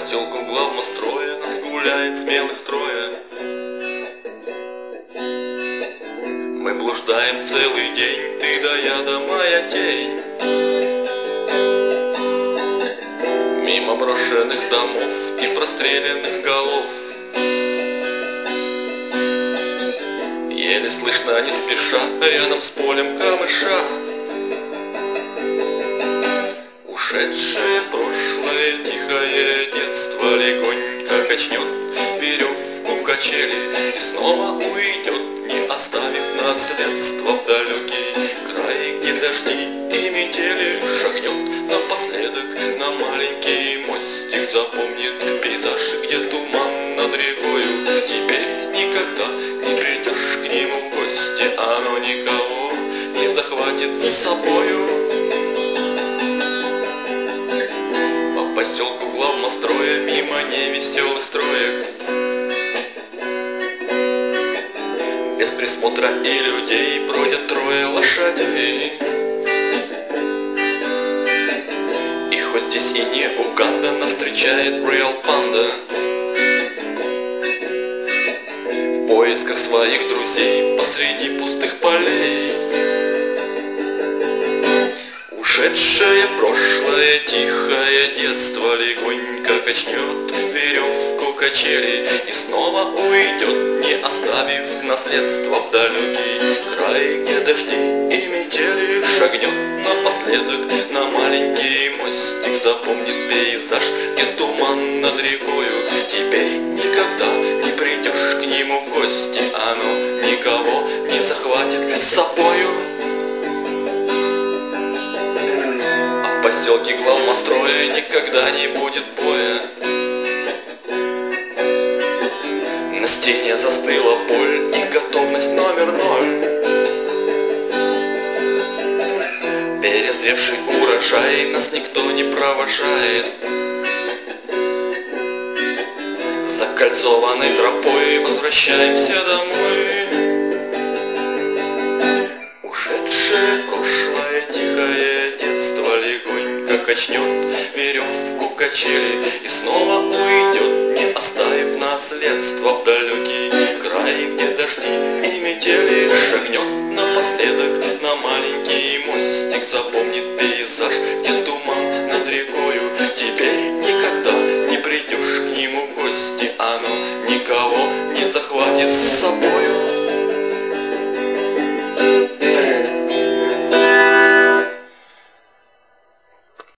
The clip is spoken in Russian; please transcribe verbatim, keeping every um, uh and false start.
поселку главмостроя нас гуляет смелых трое. Мы блуждаем целый день, ты да я да моя тень. Мимо брошенных домов и простреленных голов. Еле слышно, не спеша, рядом с полем камыша. Ушедшее в прошлое тихое детство легонько качнет веревку качели и снова уйдет, не оставив наследство в далекий край, где дожди и метели. Шагнет напоследок на маленький мостик, запомнит пейзаж, где туман над рекою. Теперь никогда не придешь к нему в гости, оно никого не захватит с собою. По поселку главмостроя мимо невеселых строек, без присмотра и людей бродят трое лошадей. И хоть здесь и не Уганда, нас встречает Real Panda в поисках своих друзей посреди пустых полей. Ушедшее в прошлое тихое детство легонько качнет веревку качели и снова уйдет, не оставив наследство в далекий край, где дожди и метели. Шагнет напоследок на маленький мостик, запомнит пейзаж, где туман над рекою. Теперь никогда не придешь к нему в гости, оно никого не захватит с собою. В поселке главмостроя никогда не будет боя. На стене застыла боль и готовность номер ноль. Перезревший урожай, нас никто не провожает. Закольцованной тропой возвращаемся домой. Ушедшее в прошлое тихое детство легонько качнет веревку качели и снова уйдет, не оставив наследство в далекий край, где дожди и метели. Шагнет напоследок на маленький мостик, запомнит пейзаж, где туман над рекою. Теперь никогда не придешь к нему в гости, оно никого не захватит с собою.